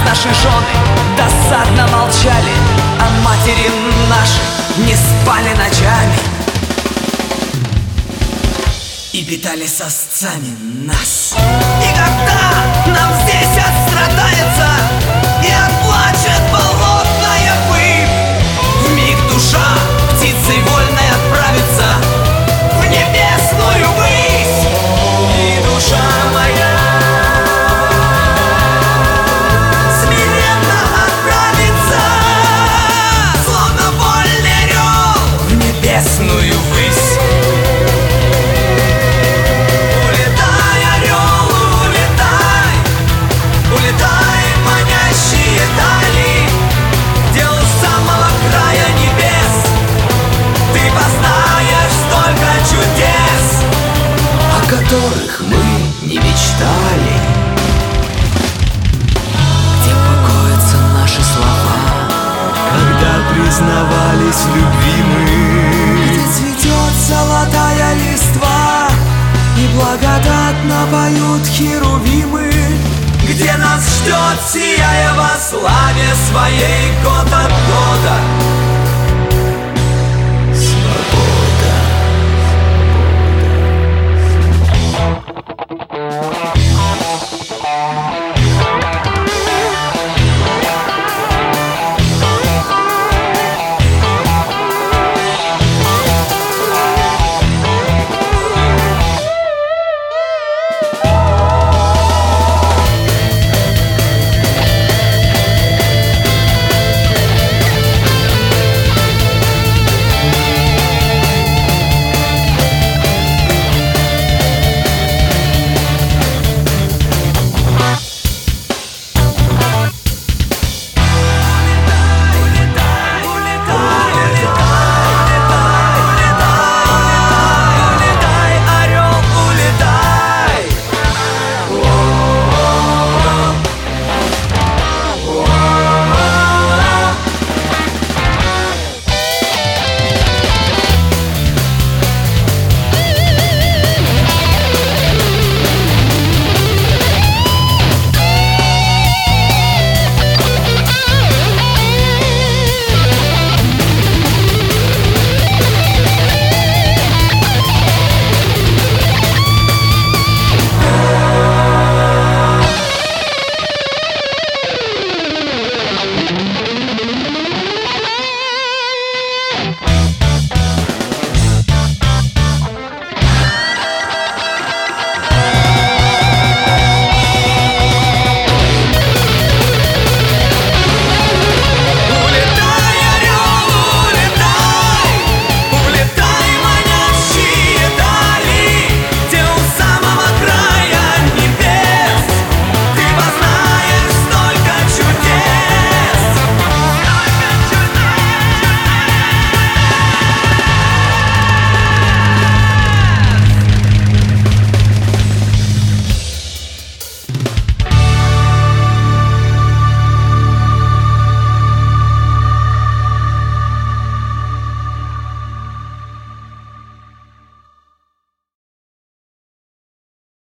наши жены досадно молчали, а матери наши не спали ночами и питали сосцами нас. И когда нам здесь отстрадается и отплачет болотная пыль, вмиг душа птицей вольной отправится в небесную высь. И душа моя смиренно отправится, словно вольный орел, в небесную высь. Улетай, орел, улетай, улетай, манящие дали, где у самого края небес ты познаешь столько чудес, о которых мы не мечтали. Где покоятся наши слова, когда признавались в любви мы, где цветет золотая листва и благодатно поют херувимы, где нас ждет, сияя во славе своей год от года